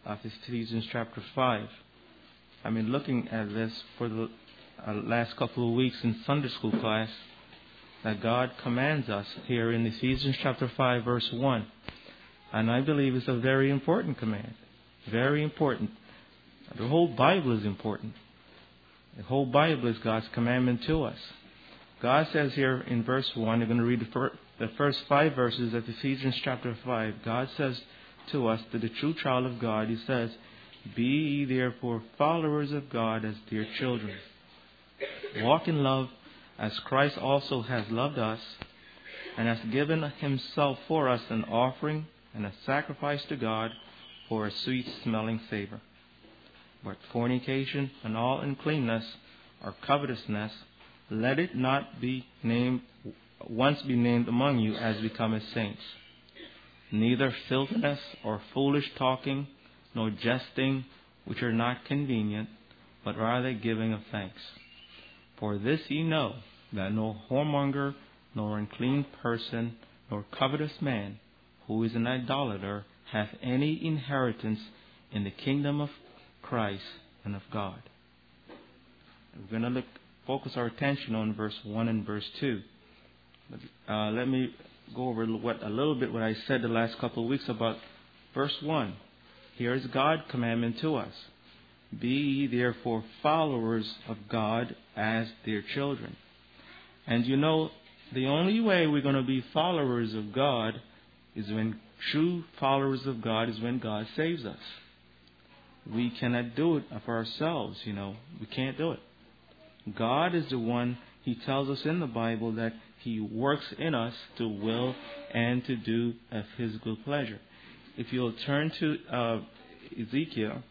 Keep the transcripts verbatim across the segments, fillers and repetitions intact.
of Ephesians chapter five. I've been looking at this for the uh, last couple of weeks in Sunday school class, that God commands us here in Ephesians chapter five, verse one. And I believe it's a very important command. Very important. The whole Bible is important. The whole Bible is God's commandment to us. God says here in verse one, I'm going to read the, fir- the first five verses of Ephesians chapter five. God says to us, to the true child of God, He says, "Be ye therefore followers of God as dear children. Walk in love as Christ also has loved us and has given Himself for us an offering and a sacrifice to God for a sweet-smelling savor. But fornication and all uncleanness or covetousness, let it not be named once be named among you as becometh saints. Neither filthiness or foolish talking, nor jesting, which are not convenient, but rather giving of thanks. For this ye know, that no whoremonger, nor unclean person, nor covetous man, who is an idolater, hath any inheritance in the kingdom of Christ and of God." We're going to look, focus our attention on verse one and verse two. Uh, let me go over what a little bit what I said the last couple of weeks about verse one. Here is God's commandment to us. "Be ye therefore followers of God as dear children." And you know, the only way we're going to be followers of God is when true followers of God is when God saves us. We cannot do it of ourselves, you know. We can't do it. God is the one, He tells us in the Bible that He works in us to will and to do of His good pleasure. If you'll turn to uh, Ezekiel,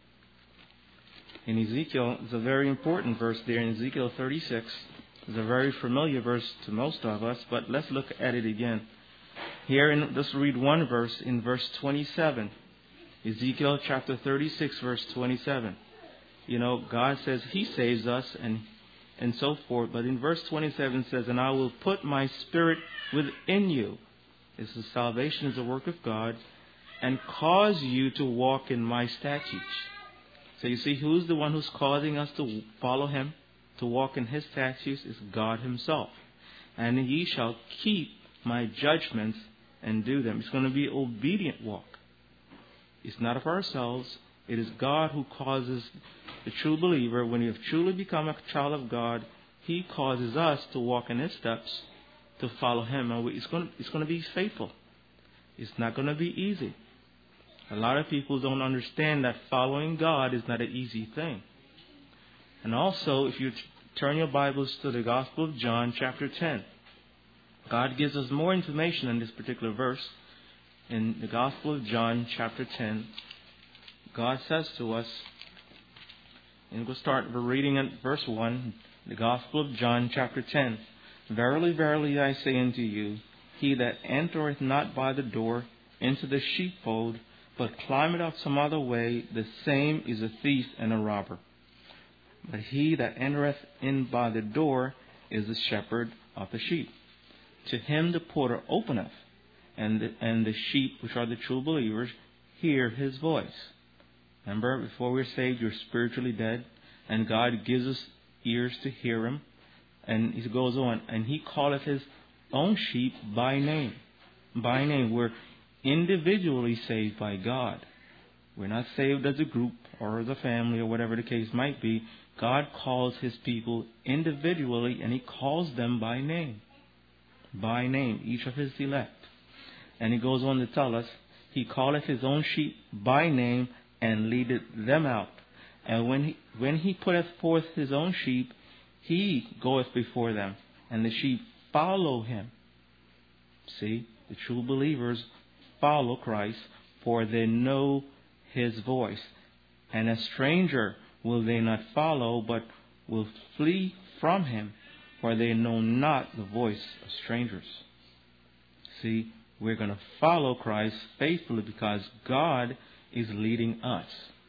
in Ezekiel, it's a very important verse there in Ezekiel thirty-six. It's a very familiar verse to most of us, but let's look at it again. Here, in, let's read one verse in verse twenty-seven. Ezekiel chapter thirty-six, verse twenty-seven. You know, God says He saves us and and so forth. But in verse twenty-seven it says, "And I will put my spirit within you." This is salvation is the work of God. "And cause you to walk in my statutes." So you see, who's the one who's causing us to follow Him, to walk in His statutes? Is God Himself. "And ye shall keep my judgments and do them." It's going to be obedient walk. It's not of ourselves. It is God who causes the true believer, when you have truly become a child of God, He causes us to walk in His steps, to follow Him. And it's going to, it's going to be faithful. It's not going to be easy. A lot of people don't understand that following God is not an easy thing. And also, if you turn your Bibles to the Gospel of John, chapter ten, God gives us more information in this particular verse. In the Gospel of John, chapter ten, God says to us, and we'll start reading at verse one, the Gospel of John, chapter ten. "Verily, verily, I say unto you, he that entereth not by the door into the sheepfold, but climbeth out some other way, the same is a thief and a robber. But he that entereth in by the door is the shepherd of the sheep. To him the porter openeth, and the, and the sheep, which are the true believers, hear his voice." Remember, before we're saved, you're spiritually dead, and God gives us ears to hear Him. And He goes on, "And He calleth His own sheep by name." By name. We're individually saved by God. We're not saved as a group or as a family or whatever the case might be. God calls His people individually, and He calls them by name. By name, each of His elect. And He goes on to tell us, "He calleth His own sheep by name, and leadeth them out. And when he, when he putteth forth His own sheep, He goeth before them, and the sheep follow Him." See, the true believers follow Christ, for they know His voice. "And a stranger will they not follow, but will flee from him, for they know not the voice of strangers." See, we're going to follow Christ faithfully because God is leading us.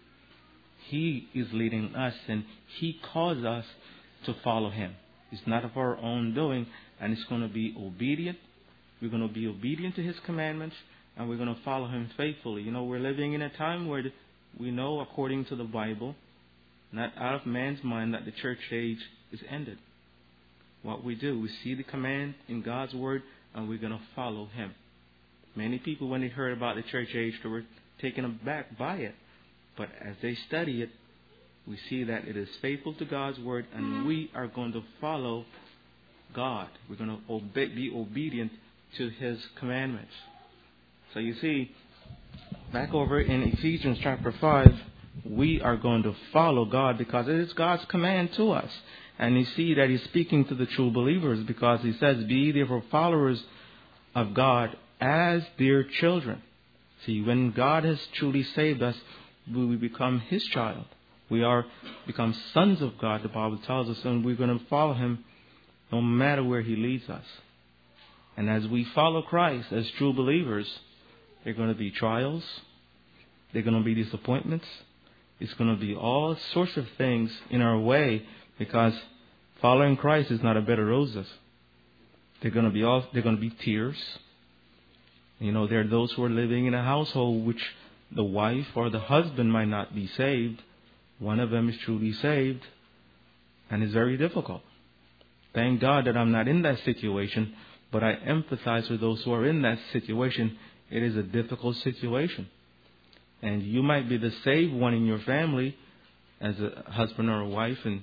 He is leading us, and He calls us to follow Him. It's not of our own doing, and it's going to be obedient. We're going to be obedient to His commandments, and we're going to follow Him faithfully. You know, we're living in a time where we know according to the Bible, not out of man's mind, that the church age is ended. What we do, we see the command in God's word and we're going to follow him. Many people, when they heard about the church age, they were taken aback by it. But as they study it, we see that it is faithful to God's word and we are going to follow God. We're going to obey, be obedient to his commandments. So you see, back over in Ephesians chapter five, we are going to follow God because it is God's command to us. And you see that he's speaking to the true believers because he says, be therefore followers of God as dear children. See, when God has truly saved us, we become his child. We are become sons of God, the Bible tells us, and we're going to follow him no matter where he leads us. And as we follow Christ as true believers, there are going to be trials. There are going to be disappointments. It's going to be all sorts of things in our way because following Christ is not a bed of roses. There are going to be all, there are going to be tears. You know, there are those who are living in a household which the wife or the husband might not be saved. One of them is truly saved, and it's very difficult. Thank God that I'm not in that situation, but I empathize with those who are in that situation. It is a difficult situation. And you might be the saved one in your family as a husband or a wife, and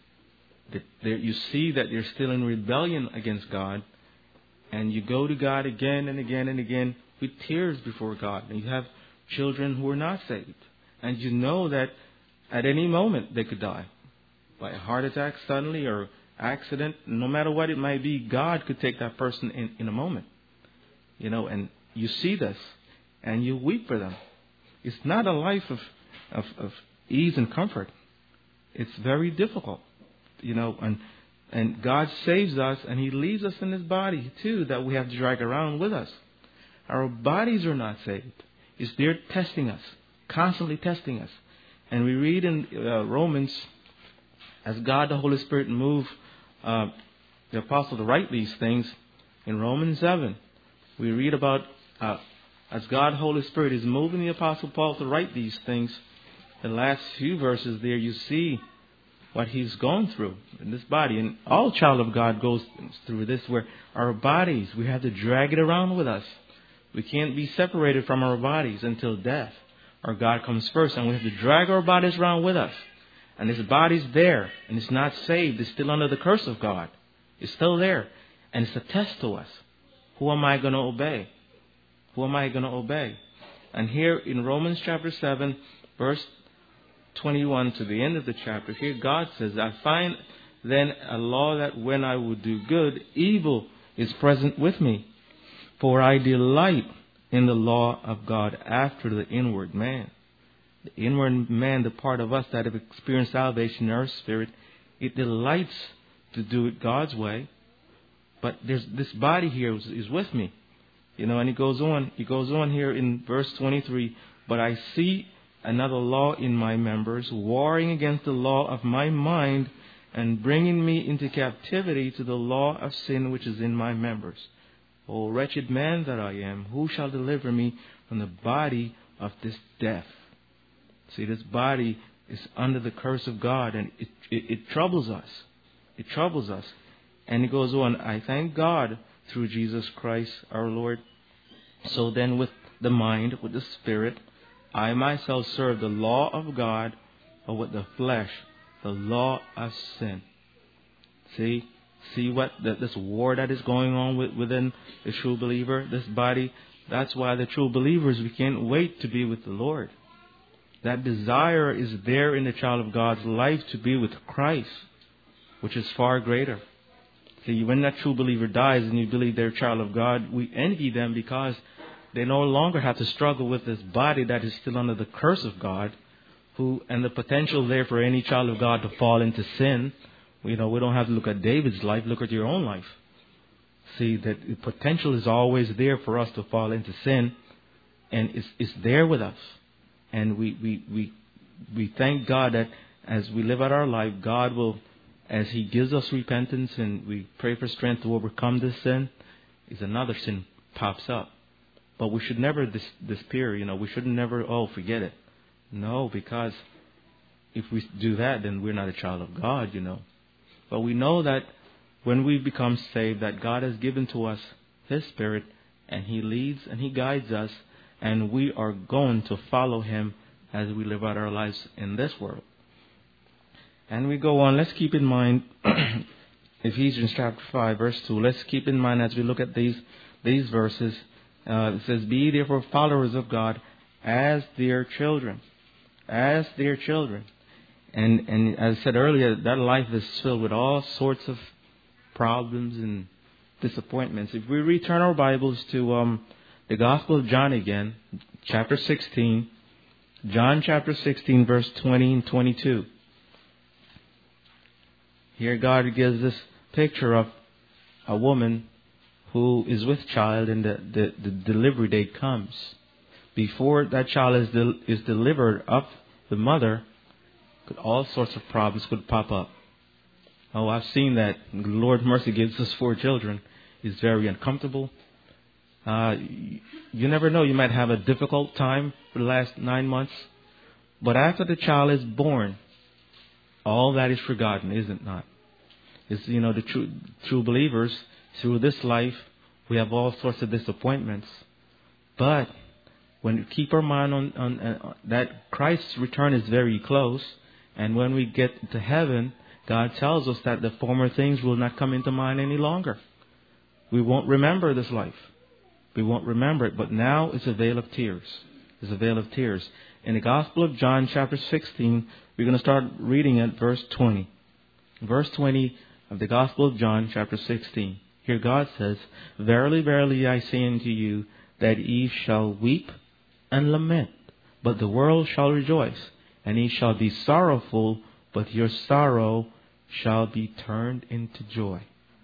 you see that you're still in rebellion against God, and you go to God again and again and again with tears before God. And you have children who are not saved, and you know that at any moment they could die by a heart attack suddenly or accident. No matter what it might be, God could take that person in, in a moment. You know, and you see this and you weep for them. It's not a life of, of, of ease and comfort. It's very difficult. You know, and and God saves us and he leaves us in his body too that we have to drag around with us. Our bodies are not saved. It's there testing us, constantly testing us. And we read in uh, Romans, as God the Holy Spirit moved uh, the apostle to write these things, in Romans seven, we read about uh, as God the Holy Spirit is moving the apostle Paul to write these things. The last few verses there, you see what he's gone through in this body. And all child of God goes through this, where our bodies, we have to drag it around with us. We can't be separated from our bodies until death. Our God comes first, and we have to drag our bodies around with us. And this body's there, and it's not saved. It's still under the curse of God. It's still there. And it's a test to us. Who am I going to obey? Who am I going to obey? And here in Romans chapter seven, verse twenty-one to the end of the chapter, here God says, I find then a law that when I would do good, evil is present with me. For I delight in the law of God after the inward man. The inward man, the part of us that have experienced salvation in our spirit, it delights to do it God's way. But there's this body here is, is with me. You know, and he goes on, he goes on here in verse twenty-three, but I see another law in my members, warring against the law of my mind and bringing me into captivity to the law of sin which is in my members. O wretched man that I am, who shall deliver me from the body of this death? See, this body is under the curse of God, and it, it, it troubles us. It troubles us. And he goes on, I thank God through Jesus Christ our Lord. So then with the mind, with the spirit, I myself serve the law of God, but with the flesh, the law of sin. See? See what the, this war that is going on with, within the true believer, this body. That's why the true believers, we can't wait to be with the Lord. That desire is there in the child of God's life to be with Christ, which is far greater. See, when that true believer dies and you believe they're a child of God, we envy them because they no longer have to struggle with this body that is still under the curse of God, who and the potential there for any child of God to fall into sin. You know, we don't have to look at David's life. Look at your own life. See that the potential is always there for us to fall into sin, and it's it's there with us. And we we we we thank God that as we live out our life, God will, as He gives us repentance and we pray for strength to overcome this sin, is another sin pops up. But we should never dis- despair. You know, we should never oh forget it. No, because if we do that, then we're not a child of God, you know. But we know that when we become saved, that God has given to us His Spirit, and He leads and He guides us, and we are going to follow Him as we live out our lives in this world. And we go on. Let's keep in mind Ephesians chapter five, verse two. Let's keep in mind as we look at these these verses. Uh, it says, "Be therefore followers of God as dear children." As dear children. And and as I said earlier, that life is filled with all sorts of problems and disappointments. If we return our Bibles to um, the Gospel of John again, chapter sixteen, John chapter sixteen, verse twenty and twenty-two. Here God gives this picture of a woman who is with child, and the, the, the delivery date comes. Before that child is del- is delivered up, the mother, all sorts of problems could pop up. Oh, I've seen that. Lord mercy gives us four children. It's very uncomfortable. Uh, you never know. You might have a difficult time for the last nine months. But after the child is born, all that is forgotten, is it not? It's, you know, the true, true believers, through this life, we have all sorts of disappointments. But when we keep our mind on, on uh, that Christ's return is very close, and when we get to heaven, God tells us that the former things will not come into mind any longer. We won't remember this life. We won't remember it. But now it's a veil of tears. It's a veil of tears. In the Gospel of John, chapter sixteen, we're going to start reading at verse twenty. Verse twenty of the Gospel of John, chapter sixteen. Here God says, "Verily, verily, I say unto you, that ye shall weep and lament, but the world shall rejoice. And ye shall be sorrowful, but your sorrow shall be turned into joy."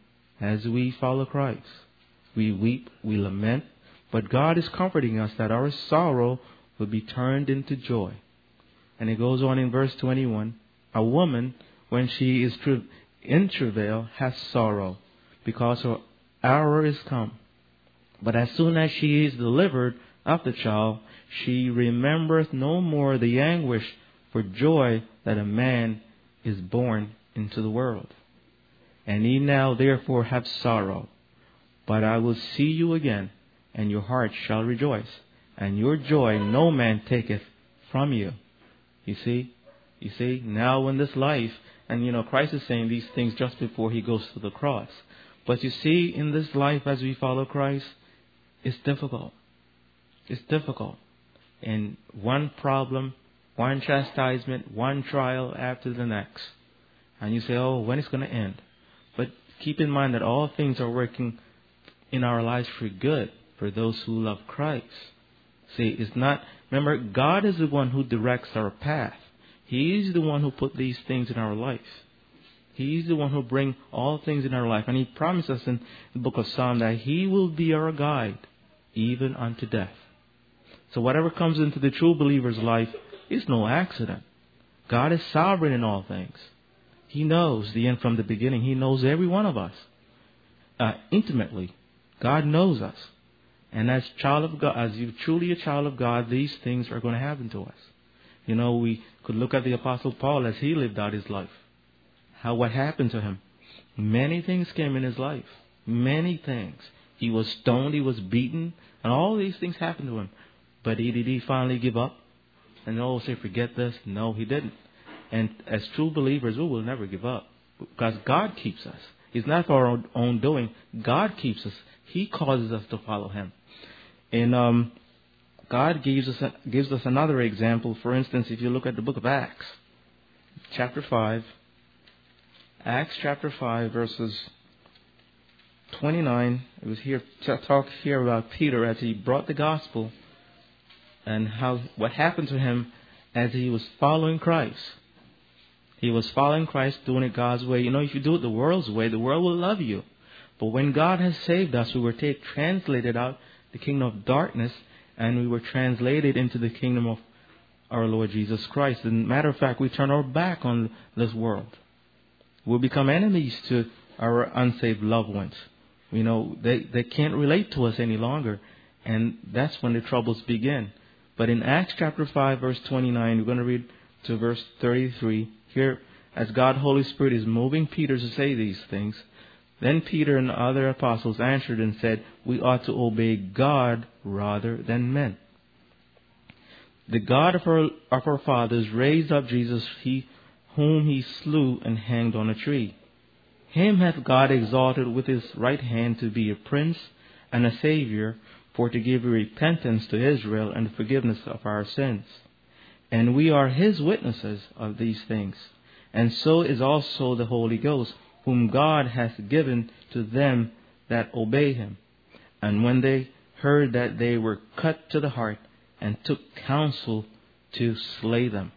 As we follow Christ, we weep, we lament, but God is comforting us that our sorrow will be turned into joy. And it goes on in verse twenty-one, "A woman, when she is in travail, has sorrow, because her hour is come. But as soon as she is delivered of the child, she remembereth no more the anguish for joy that a man is born into the world. And ye now therefore have sorrow, but I will see you again, and your heart shall rejoice, and your joy no man taketh from you." You see? You see? Now in this life, and you know, Christ is saying these things just before He goes to the cross. But you see, in this life as we follow Christ, it's difficult. It's difficult. And one problem, one chastisement, one trial after the next. And you say, oh, when is it going to end? But keep in mind that all things are working in our lives for good, for those who love Christ. See, it's not, remember, God is the one who directs our path. He's the one who put these things in our life. He's the one who brings all things in our life. And He promised us in the book of Psalm that He will be our guide, even unto death. So whatever comes into the true believer's life is no accident. God is sovereign in all things. He knows the end from the beginning. He knows every one of us uh, intimately. God knows us. And as child of God, as you're truly a child of God, these things are going to happen to us. You know, we could look at the Apostle Paul as he lived out his life. How, what happened to him? Many things came in his life. Many things. He was stoned, he was beaten, and all these things happened to him. But he, did he finally give up? And oh, say, forget this? No, he didn't. And as true believers, we will never give up. Because God keeps us. It's not for our own doing. God keeps us. He causes us to follow Him. And um, God gives us a, gives us another example. For instance, if you look at the book of Acts, chapter five, Acts chapter five, verses twenty-nine. It was here talk here about Peter as he brought the gospel and how what happened to him as he was following Christ. He was following Christ, doing it God's way. You know, if you do it the world's way, the world will love you. But when God has saved us, we were take, translated out the kingdom of darkness, and we were translated into the kingdom of our Lord Jesus Christ. As a matter of fact, we turn our back on this world. We'll become enemies to our unsaved loved ones. You know, they, they can't relate to us any longer. And that's when the troubles begin. But in Acts chapter five, verse twenty-nine, we're going to read to verse thirty-three. Here, as God, Holy Spirit, is moving Peter to say these things, then Peter and the other apostles answered and said, we ought to obey God rather than men. The God of our, of our fathers raised up Jesus, he, whom he slew and hanged on a tree. Him hath God exalted with his right hand to be a prince and a Savior, for to give repentance to Israel and the forgiveness of our sins. And we are his witnesses of these things. And so is also the Holy Ghost, whom God hath given to them that obey him. And when they heard that, they were cut to the heart, and took counsel to slay them.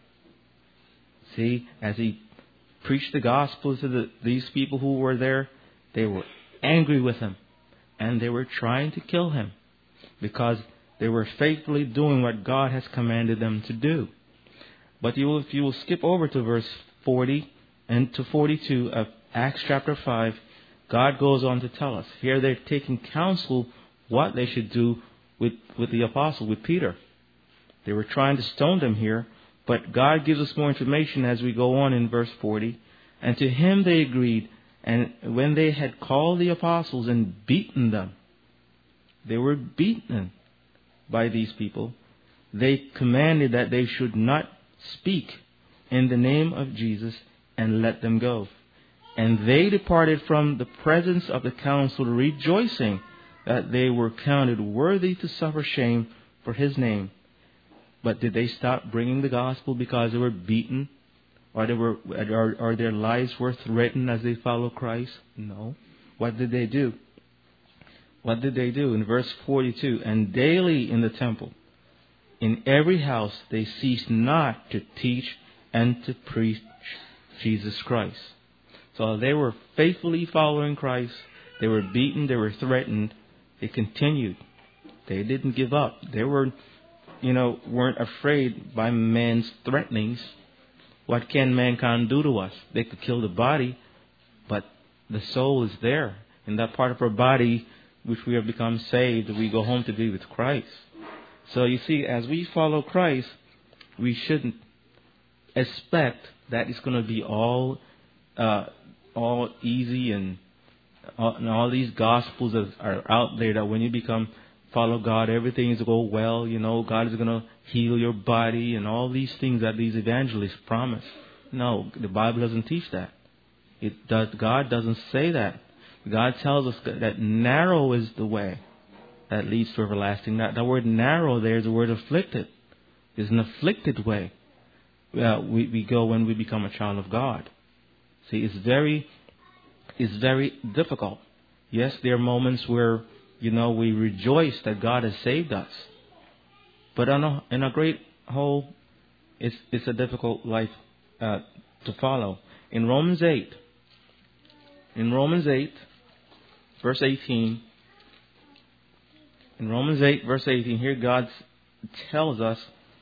See, as he preached the gospel to the, these people who were there, they were angry with him. And they were trying to kill him, because they were faithfully doing what God has commanded them to do. But you will, if you will skip over to verse forty and to forty-two of Acts chapter five, God goes on to tell us. Here they're taking counsel what they should do with, with the apostle, with Peter. They were trying to stone them here, but God gives us more information as we go on in verse forty. And to him they agreed, and when they had called the apostles and beaten them, they were beaten by these people, they commanded that they should not speak in the name of Jesus, and let them go. And they departed from the presence of the council, rejoicing that they were counted worthy to suffer shame for his name. But did they stop bringing the gospel because they were beaten? Or, they were, or, or their lives were threatened as they follow Christ? No. What did they do? What did they do? In verse forty-two, and daily in the temple, in every house, they ceased not to teach and to preach Jesus Christ. So they were faithfully following Christ. They were beaten. They were threatened. They continued. They didn't give up. They were, you know, weren't afraid by man's threatenings. What can mankind do to us? They could kill the body, but the soul is there. In that part of our body which we have become saved, we go home to be with Christ. So you see, as we follow Christ, we shouldn't expect that it's going to be all uh, all easy and all, and all these gospels that are out there that when you become follow God, everything is going to go well. You know, God is going to heal your body and all these things that these evangelists promise. No, the Bible doesn't teach that. It does. God doesn't say that. God tells us that narrow is the way that leads to everlasting. That the word narrow there is the word afflicted. It's an afflicted way. Uh, we, we go when we become a child of God. See, it's very, it's very difficult. Yes, there are moments where, you know, we rejoice that God has saved us. But on a, in a great whole, it's, it's a difficult life uh, to follow. In Romans eight, in Romans eight, verse eighteen, in Romans eight, verse eighteen, here God tells us,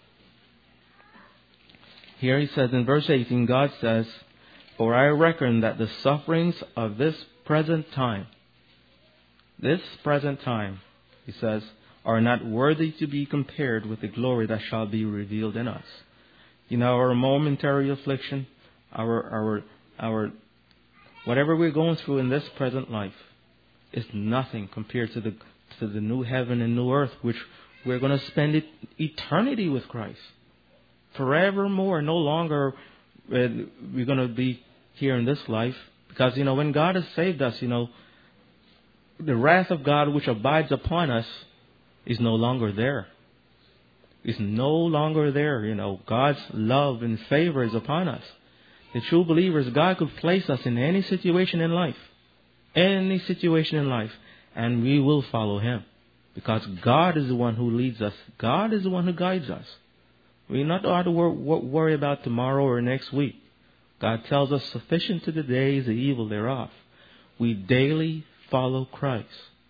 here he says in verse eighteen, God says, for I reckon that the sufferings of this present time, this present time, he says, are not worthy to be compared with the glory that shall be revealed in us. You know, our momentary affliction, our, our, our, whatever we're going through in this present life is nothing compared to the, to the new heaven and new earth, which we're going to spend it, eternity with Christ. Forevermore, no longer uh, we're going to be here in this life. Because, you know, when God has saved us, you know, the wrath of God which abides upon us is no longer there. It's no longer there. You know, God's love and favor is upon us. The true believers, God could place us in any situation in life. Any situation in life. And we will follow Him. Because God is the one who leads us. God is the one who guides us. We not ought to worry about tomorrow or next week. God tells us, sufficient to the day is the evil thereof. We daily follow Christ.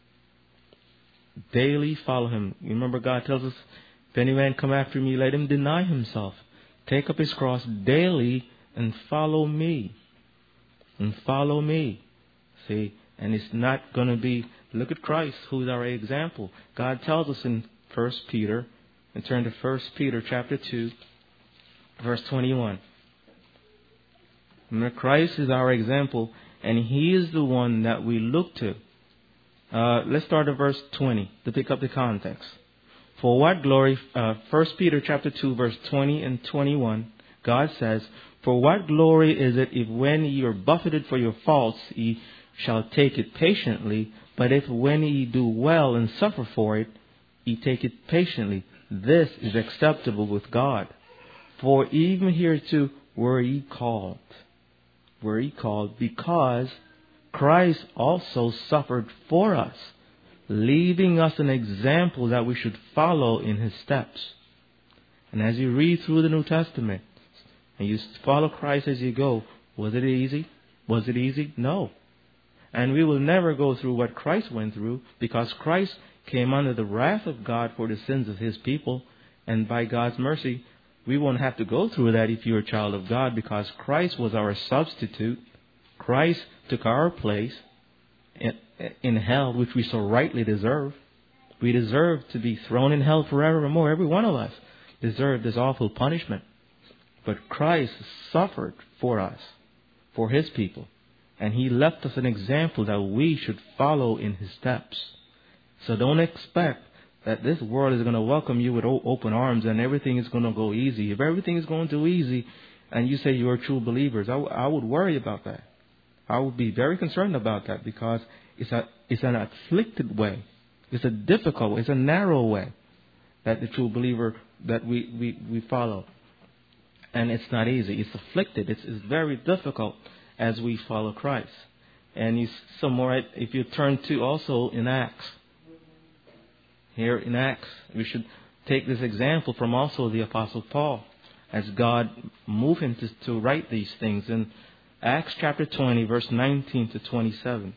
Daily follow Him. Remember, God tells us, if any man come after me, let him deny himself. Take up his cross daily and follow me. And follow me. See, and it's not going to be, look at Christ, who is our example. God tells us in First Peter and turn to First Peter chapter two, verse twenty-one. Remember, Christ is our example, and He is the one that we look to. Uh, let's start at verse twenty to pick up the context. For what glory, uh, First Peter chapter two, verse twenty and twenty-one, God says, for what glory is it if when ye are buffeted for your faults, ye shall take it patiently, but if when ye do well and suffer for it, ye take it patiently, this is acceptable with God. For even hereto were ye called, were ye called, because Christ also suffered for us, leaving us an example that we should follow in His steps. And as you read through the New Testament, and you follow Christ as you go, was it easy? Was it easy? No. And we will never go through what Christ went through, because Christ came under the wrath of God for the sins of His people. And by God's mercy, we won't have to go through that if you're a child of God, because Christ was our substitute. Christ took our place in, in hell, which we so rightly deserve. We deserve to be thrown in hell forevermore. Every one of us deserve this awful punishment. But Christ suffered for us, for His people. And He left us an example that we should follow in His steps. So don't expect that this world is going to welcome you with open arms and everything is going to go easy. If everything is going to go easy and you say you're true believers, I, w- I would worry about that. I would be very concerned about that, because it's a it's an afflicted way. It's a difficult way. It's a narrow way that the true believer that we, we, we follow. And it's not easy. It's afflicted. It's, it's very difficult as we follow Christ. And you, some more, if you turn to also in Acts. Here in Acts, we should take this example from also the Apostle Paul, as God moved him to, to write these things. In Acts chapter twenty, verse nineteen to twenty-seven.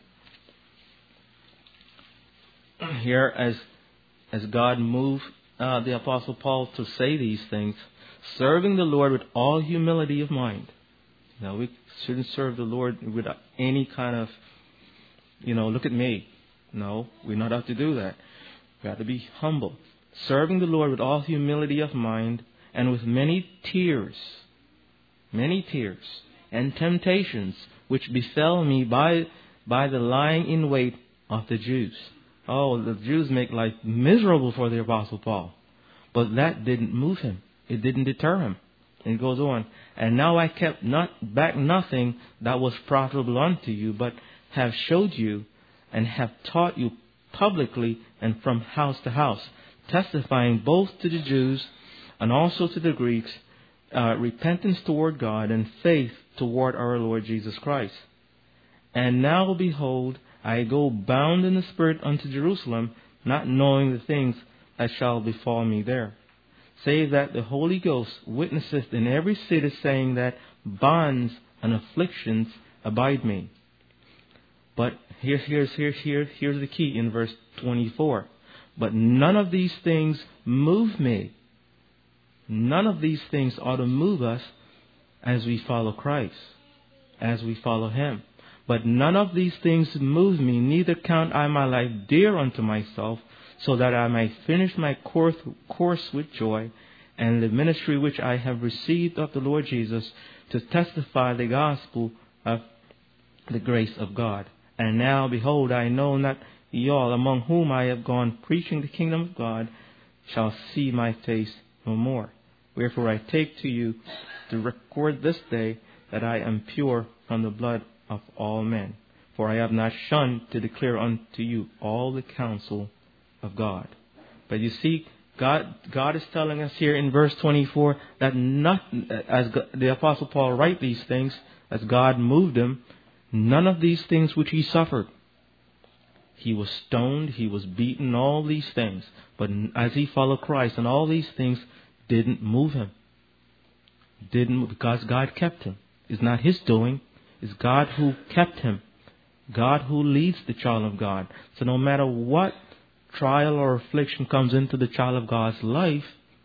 Here, as as God moved uh, the Apostle Paul to say these things, serving the Lord with all humility of mind. Now, we shouldn't serve the Lord with any kind of, you know, look at me. No, we're not out to do that. We have to be humble. Serving the Lord with all humility of mind, and with many tears, many tears, and temptations which befell me by by the lying in wait of the Jews. Oh, the Jews make life miserable for the Apostle Paul. But that didn't move him. It didn't deter him. And it goes on. And now I kept not back nothing that was profitable unto you, but have showed you and have taught you publicly and from house to house, testifying both to the Jews and also to the Greeks, uh, repentance toward God and faith toward our Lord Jesus Christ. And now behold, I go bound in the Spirit unto Jerusalem, not knowing the things that shall befall me there, save that the Holy Ghost witnesseth in every city, saying that bonds and afflictions abide me. But here, here's, here, here, here's the key in verse twenty-four. But none of these things move me. None of these things ought to move us as we follow Christ, as we follow Him. But none of these things move me, neither count I my life dear unto myself, so that I may finish my course, course with joy, and the ministry which I have received of the Lord Jesus, to testify the gospel of the grace of God. And now, behold, I know not ye all, among whom I have gone preaching the kingdom of God, shall see my face no more. Wherefore I take to you to record this day that I am pure from the blood of all men. For I have not shunned to declare unto you all the counsel of God. But you see, God God is telling us here in verse twenty-four that not, as the Apostle Paul write these things, as God moved him, none of these things which he suffered. He was stoned, he was beaten, all these things. But as he followed Christ, and all these things didn't move him. Didn't move, because God kept him. It's not his doing. It's God who kept him. God who leads the child of God. So no matter what trial or affliction comes into the child of God's life,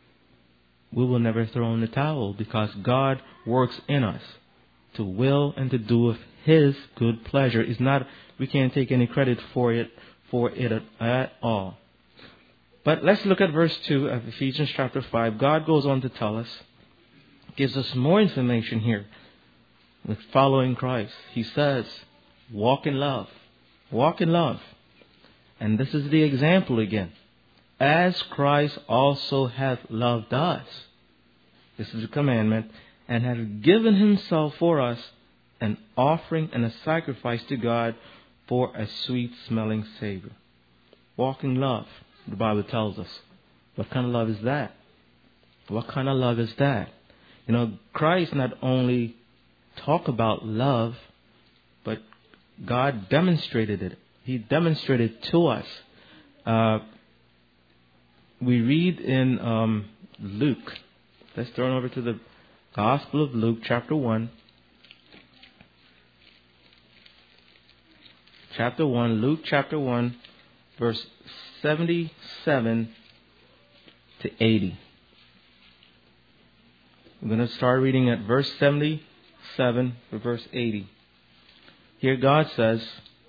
we will never throw in the towel, because God works in us to will and to do of His good pleasure. It's not, we can't take any credit for it for it at, at all. But let's look at verse two of Ephesians chapter five. God goes on to tell us, gives us more information here with following Christ. He says, walk in love. Walk in love. And this is the example again. As Christ also hath loved us. This is a commandment. And hath given himself for us an offering and a sacrifice to God for a sweet smelling savor. Walk in love, the Bible tells us. What kind of love is that? What kind of love is that? You know, Christ not only talked about love, but God demonstrated it. He demonstrated to us. Uh, we read in um, Luke. Let's turn over to the Gospel of Luke, chapter one. Chapter one, Luke chapter one, verse seventy-seven to eighty. We're going to start reading at verse seventy-seven to verse eighty. Here God says,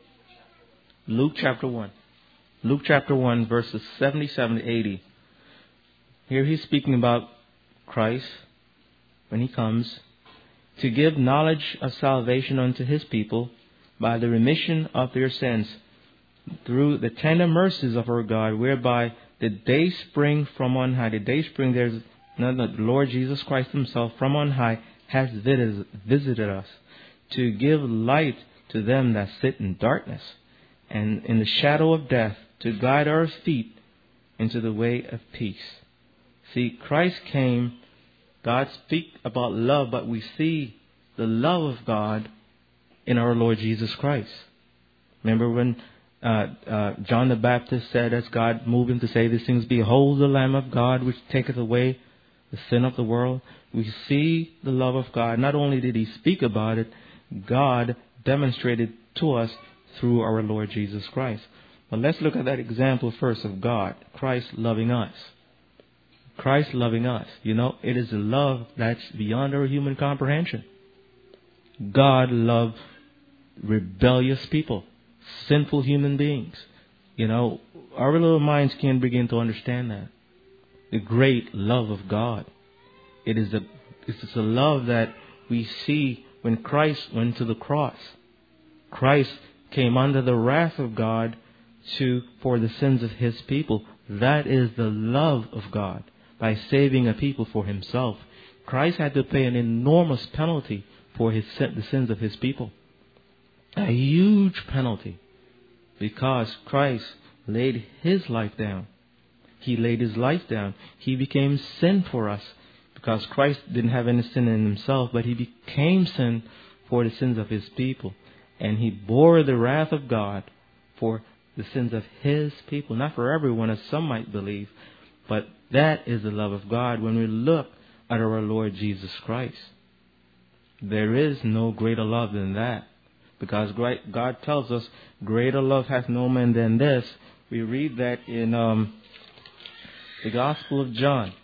Luke chapter one. Luke chapter one, verses seventy-seven to eighty. Here he's speaking about Christ when he comes to give knowledge of salvation unto his people by the remission of their sins through the tender mercies of our God, whereby the day spring from on high. The day spring, there's none but the Lord Jesus Christ himself from on high has visited us to give light to them that sit in darkness and in the shadow of death, to guide our feet into the way of peace. See, Christ came. God speak about love, but we see the love of God in our Lord Jesus Christ. Remember when uh, uh, John the Baptist said, as God moved him to say these things, behold the Lamb of God which taketh away the sin of the world. We see the love of God. Not only did he speak about it, God demonstrated to us through our Lord Jesus Christ. But let's look at that example first of God, Christ loving us. Christ loving us. You know, it is a love that's beyond our human comprehension. God loved rebellious people, sinful human beings. You know, our little minds can't begin to understand that. The great love of God. It is a, it's a love that we see when Christ went to the cross. Christ came under the wrath of God to for the sins of his people. That is the love of God. By saving a people for himself, Christ had to pay an enormous penalty for his the sins of his people. A huge penalty, because Christ laid his life down. He laid his life down. He became sin for us, because Christ didn't have any sin in himself, but he became sin for the sins of his people. And he bore the wrath of God for the sins of his people. Not for everyone, as some might believe, but that is the love of God when we look at our Lord Jesus Christ. There is no greater love than that. Because God tells us, greater love hath no man than this. We read that in um, the Gospel of John.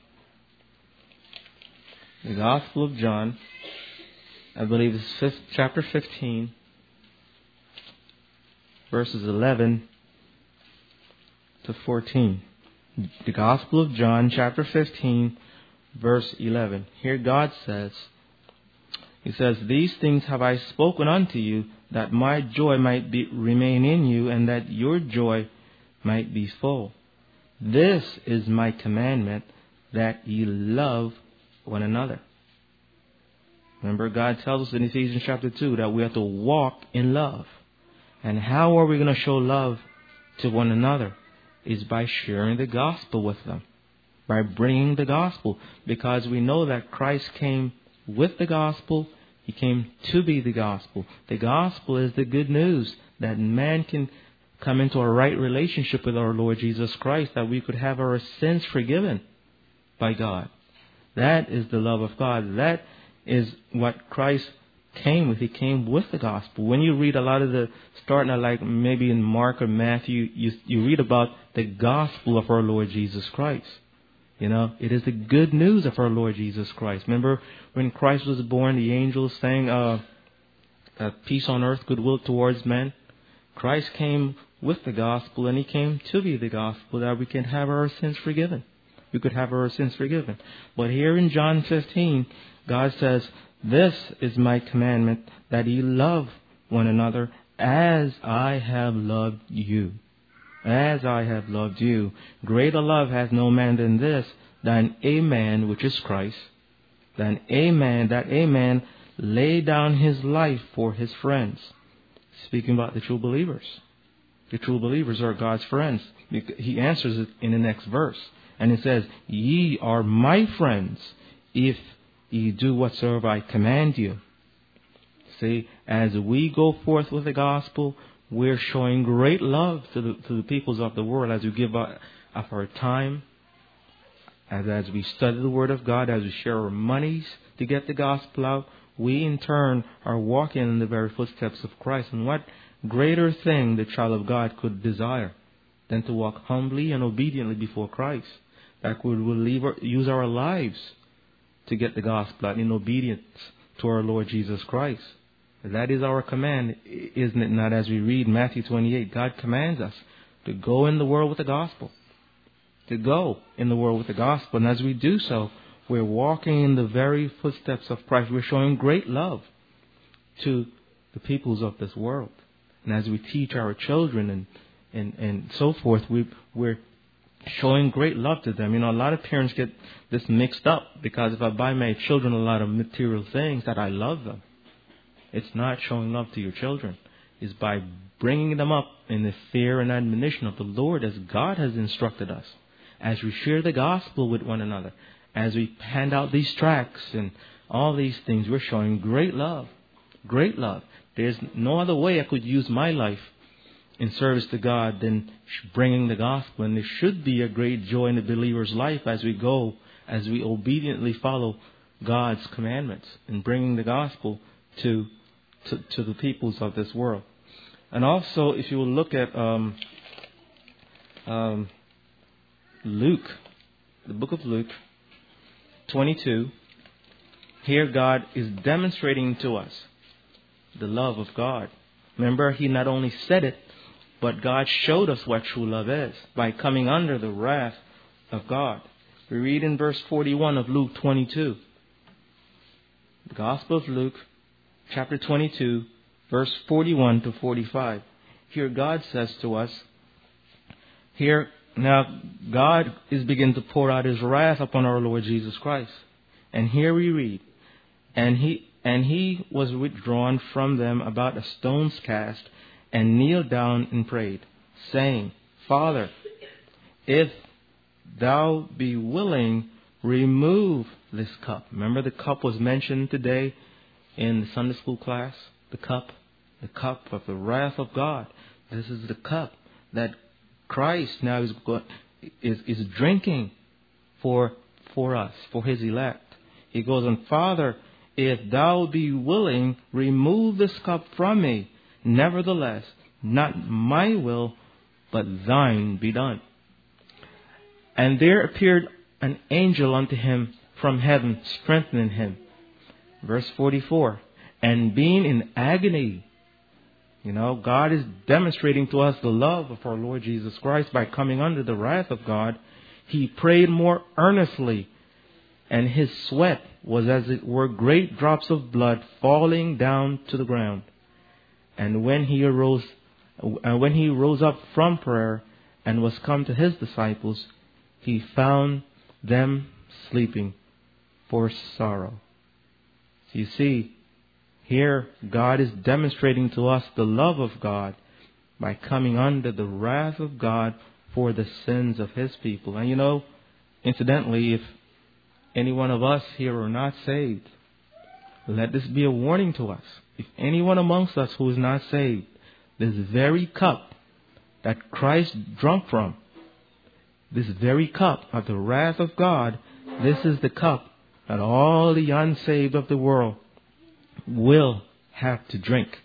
The Gospel of John, I believe it's fifth, chapter fifteen, verses eleven to fourteen. The Gospel of John, chapter fifteen, verse eleven. Here God says, He says, these things have I spoken unto you, that my joy might be, remain in you, and that your joy might be full. This is my commandment, that ye love one another. Remember, God tells us in Ephesians chapter two that we have to walk in love. And how are we going to show love to one another? Is by sharing the gospel with them. By bringing the gospel. Because we know that Christ came with the gospel. He came to be the gospel. The gospel is the good news that man can come into a right relationship with our Lord Jesus Christ, that we could have our sins forgiven by God. That is the love of God. That is what Christ came with. He came with the gospel. When you read a lot of the, starting at like maybe in Mark or Matthew, you, you read about the gospel of our Lord Jesus Christ. You know, it is the good news of our Lord Jesus Christ. Remember when Christ was born, the angels sang, uh, uh, peace on earth, goodwill towards men. Christ came with the gospel, and He came to be the gospel that we can have our sins forgiven. We could have our sins forgiven. But here in John fifteen, God says, "This is my commandment, that ye love one another as I have loved you." As I have loved you. Greater love has no man than this, than a man, which is Christ, than a man, that a man lay down his life for his friends. Speaking about the true believers. The true believers are God's friends. He answers it in the next verse. And it says, "Ye are my friends, if ye do whatsoever I command you." See, as we go forth with the gospel, we're showing great love to the to the peoples of the world as we give our, of our time, as, as we study the Word of God, as we share our monies to get the gospel out. We in turn are walking in the very footsteps of Christ. And what greater thing the child of God could desire than to walk humbly and obediently before Christ, that we will leave our, use our lives to get the gospel out in obedience to our Lord Jesus Christ. That is our command, isn't it not? As we read Matthew twenty-eight, God commands us to go in the world with the gospel. To go in the world with the gospel. And as we do so, we're walking in the very footsteps of Christ. We're showing great love to the peoples of this world. And as we teach our children and, and, and so forth, we, we're showing great love to them. You know, a lot of parents get this mixed up, because if I buy my children a lot of material things, that I love them. It's not showing love to your children. It's by bringing them up in the fear and admonition of the Lord, as God has instructed us. As we share the gospel with one another, as we hand out these tracts and all these things, we're showing great love. Great love. There's no other way I could use my life in service to God than bringing the gospel. And there should be a great joy in the believer's life as we go, as we obediently follow God's commandments in bringing the gospel to To, to the peoples of this world. And also, if you will look at um, um, Luke, the book of Luke, twenty-two, here God is demonstrating to us the love of God. Remember, He not only said it, but God showed us what true love is by coming under the wrath of God. We read in verse forty-one of Luke twenty-two, the Gospel of Luke, chapter twenty-two, verse forty-one to forty-five. Here God says to us, here now God is beginning to pour out His wrath upon our Lord Jesus Christ. And here we read, and he and he was withdrawn from them about a stone's cast, and kneeled down and prayed, saying, Father, if thou be willing, remove this cup. Remember, the cup was mentioned today in the Sunday school class. The cup, the cup of the wrath of God. This is the cup that Christ now is is, is drinking for for us, for His elect. He goes on, Father, if thou be willing, remove this cup from me. Nevertheless, not my will, but thine be done. And there appeared an angel unto him from heaven, strengthening him. Verse forty-four, and being in agony, you know, God is demonstrating to us the love of our Lord Jesus Christ by coming under the wrath of God. He prayed more earnestly, and his sweat was as it were great drops of blood falling down to the ground. And when he arose, uh, when he rose up from prayer and was come to his disciples, he found them sleeping for sorrow. You see, here God is demonstrating to us the love of God by coming under the wrath of God for the sins of His people. And you know, incidentally, if any one of us here are not saved, let this be a warning to us. If anyone amongst us who is not saved, this very cup that Christ drank from, this very cup of the wrath of God, this is the cup that all the unsaved of the world will have to drink.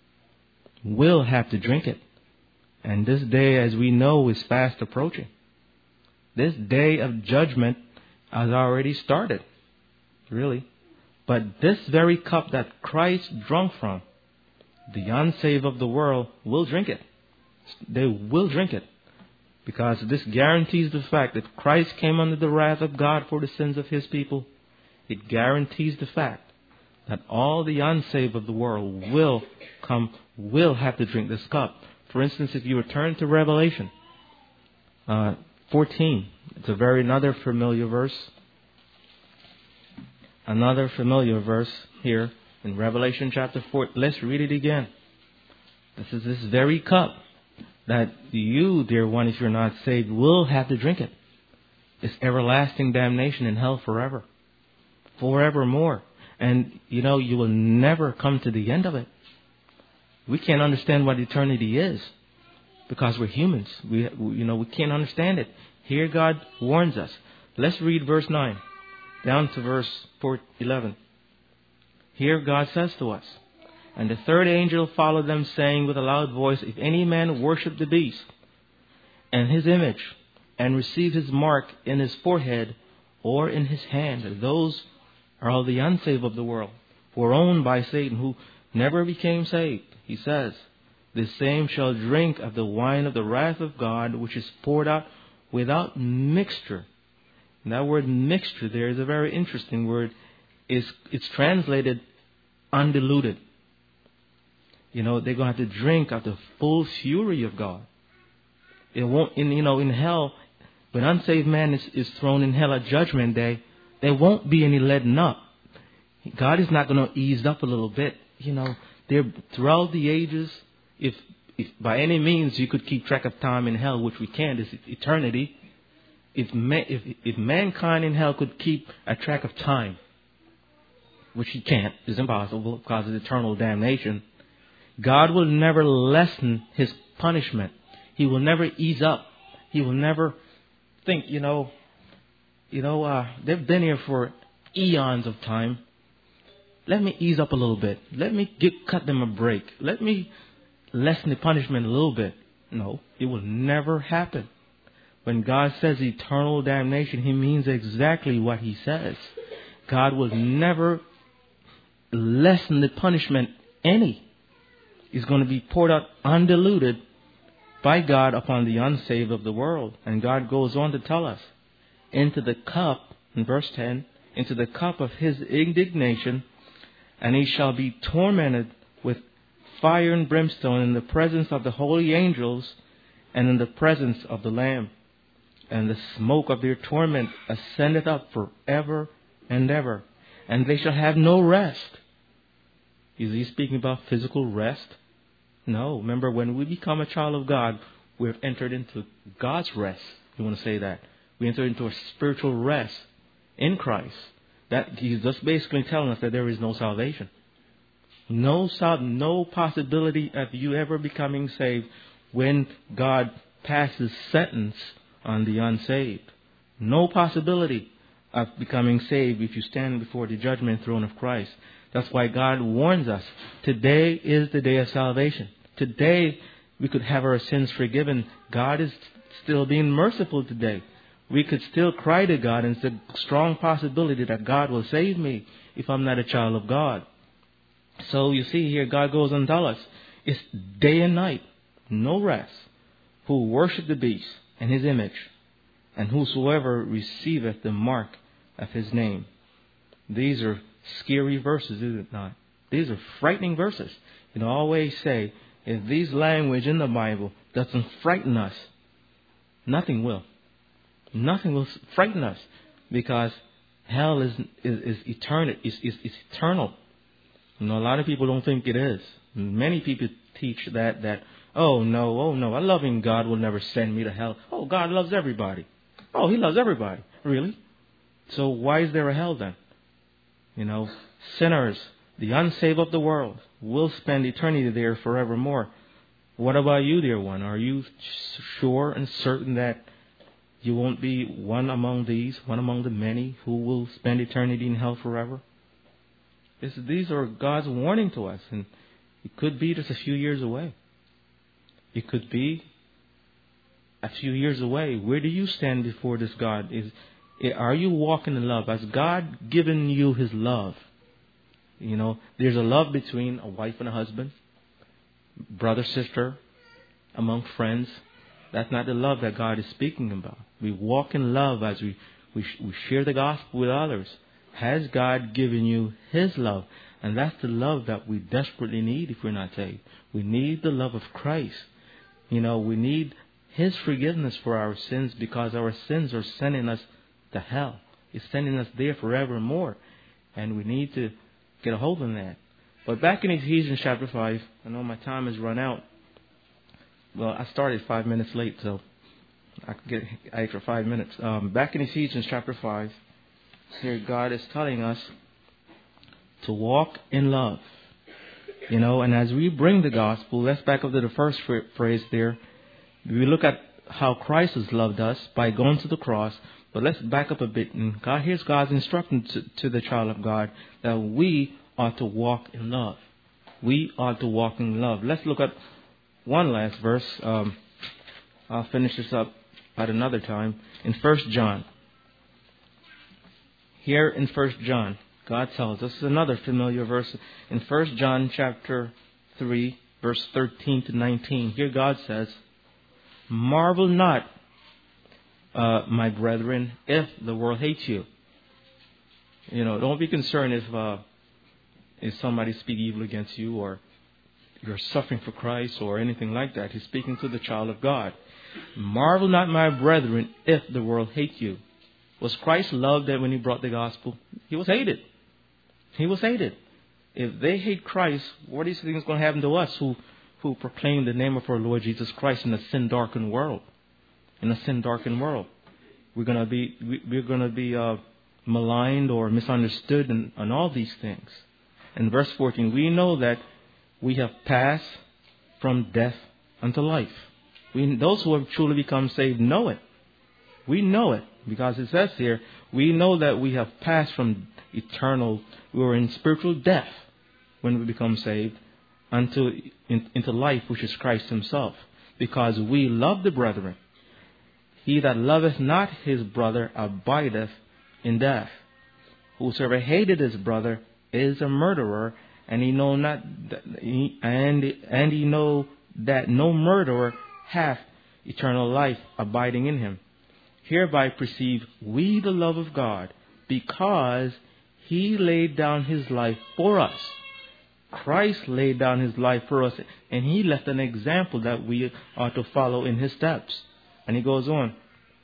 Will have to drink it. And this day, as we know, is fast approaching. This day of judgment has already started. Really. But this very cup that Christ drank from, the unsaved of the world will drink it. They will drink it. Because this guarantees the fact that Christ came under the wrath of God for the sins of His people. It guarantees the fact that all the unsaved of the world will come, will have to drink this cup. For instance, if you return to Revelation uh, fourteen, it's a very another familiar verse. Another familiar verse here in Revelation chapter four. Let's read it again. This is this very cup that you, dear one, if you're not saved, will have to drink it. It's everlasting damnation in hell forever. Forevermore. And, you know, you will never come to the end of it. We can't understand what eternity is because we're humans. We, you know, we can't understand it. Here God warns us. Let's read verse nine down to verse eleven. Here God says to us, "And the third angel followed them, saying with a loud voice, If any man worship the beast and his image, and receive his mark in his forehead or in his hand," those are all the unsaved of the world, who are owned by Satan, who never became saved. He says, "The same shall drink of the wine of the wrath of God, which is poured out without mixture." And that word mixture there is a very interesting word. It's, it's translated undiluted. You know, they're going to have to drink of the full fury of God. It won't, in, you know, in hell, when unsaved man is, is thrown in hell at Judgment Day, there won't be any letting up. God is not going to ease up a little bit. You know, there throughout the ages, if, if by any means you could keep track of time in hell, which we can't, it's eternity. If, man, if, if mankind in hell could keep a track of time, which he can't, it's impossible because of eternal damnation, God will never lessen His punishment. He will never ease up. He will never think, you know, you know, uh, they've been here for eons of time. Let me ease up a little bit. Let me get, cut them a break. Let me lessen the punishment a little bit. No, it will never happen. When God says eternal damnation, He means exactly what He says. God will never lessen the punishment any. It's going to be poured out undiluted by God upon the unsaved of the world. And God goes on to tell us, into the cup, in verse ten, into the cup of His indignation, and he shall be tormented with fire and brimstone in the presence of the holy angels and in the presence of the Lamb. And the smoke of their torment ascendeth up forever and ever. And they shall have no rest. Is he speaking about physical rest? No. Remember, when we become a child of God, we've entered into God's rest. You want to say that? We enter into a spiritual rest in Christ. That He's just basically telling us that there is no salvation. No, no possibility of you ever becoming saved when God passes sentence on the unsaved. No possibility of becoming saved if you stand before the judgment throne of Christ. That's why God warns us. Today is the day of salvation. Today we could have our sins forgiven. God is still being merciful today. We could still cry to God, and it's a strong possibility that God will save me if I'm not a child of God. So you see here, God goes on to tell us, it's day and night, no rest, who worship the beast and his image, and whosoever receiveth the mark of his name. These are scary verses, is it not? These are frightening verses. You know, I always say, if these language in the Bible doesn't frighten us, nothing will. Nothing will frighten us, because hell is is, is eternal. Is, is, is eternal. You know, a lot of people don't think it is. Many people teach that that oh no, oh no, a loving God will never send me to hell. Oh, God loves everybody. Oh, He loves everybody. Really? So why is there a hell then? You know, sinners, the unsaved of the world, will spend eternity there forevermore. What about you, dear one? Are you sure and certain that you won't be one among these, one among the many who will spend eternity in hell forever? This, these are God's warning to us, and it could be just a few years away. It could be a few years away. Where do you stand before this God? Is Are you walking in love? Has God given you His love? You know, there's a love between a wife and a husband, brother, sister, among friends. That's not the love that God is speaking about. We walk in love as we, we, we share the gospel with others. Has God given you His love? And that's the love that we desperately need if we're not saved. We need the love of Christ. You know, we need His forgiveness for our sins, because our sins are sending us to hell. It's sending us there forevermore. And we need to get a hold of that. But back in Ephesians chapter five, I know my time has run out. Well, I started five minutes late, so I could get extra five minutes. Um, back in Ephesians chapter five, here God is telling us to walk in love. You know, and as we bring the gospel, let's back up to the first phrase there. We look at how Christ has loved us by going to the cross. But let's back up a bit. And God, here's God's instruction to, to the child of God that we ought to walk in love. We ought to walk in love. Let's look at one last verse. Um, I'll finish this up at another time. In First John. Here in First John, God tells us another familiar verse. In First John chapter three, verse thirteen to nineteen. Here God says, "Marvel not, Uh, my brethren, if the world hates you." You know, don't be concerned if uh, if somebody speak evil against you, or you're suffering for Christ, or anything like that. He's speaking to the child of God. "Marvel not, my brethren, if the world hates you." Was Christ loved that when He brought the gospel? He was hated. He was hated. If they hate Christ, what do you think is going to happen to us who, who proclaim the name of our Lord Jesus Christ in a sin-darkened world? In a sin-darkened world, we're gonna be we're gonna be uh, maligned or misunderstood, and, and all these things. In verse fourteen, we know that we have passed from death unto life. We, those who have truly become saved, know it. We know it because it says here, we know that we have passed from eternal. We were in spiritual death when we become saved, unto in, into life, which is Christ Himself, because we love the brethren. He that loveth not his brother abideth in death. Whosoever hated his brother is a murderer, and he know not, and and he know that no murderer hath eternal life abiding in him. Hereby perceive we the love of God, because He laid down His life for us. Christ laid down His life for us, and He left an example that we ought to follow in His steps. And He goes on.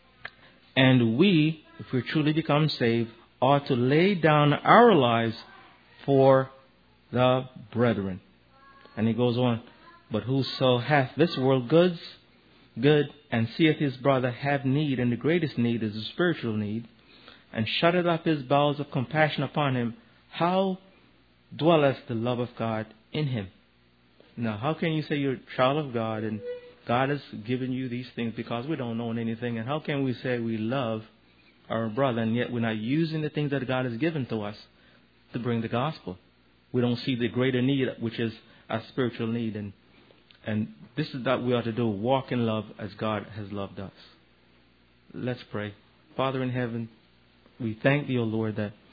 And we, if we truly become saved, ought to lay down our lives for the brethren. And He goes on. But whoso hath this world goods, good, and seeth his brother have need, and the greatest need is a spiritual need, and shutteth up his bowels of compassion upon him, how dwelleth the love of God in him? Now, how can you say you're a child of God and God has given you these things because we don't know anything? And how can we say we love our brother and yet we're not using the things that God has given to us to bring the gospel? We don't see the greater need, which is a spiritual need. And and this is what we ought to do, walk in love as God has loved us. Let's pray. Father in heaven, we thank Thee, O Lord, that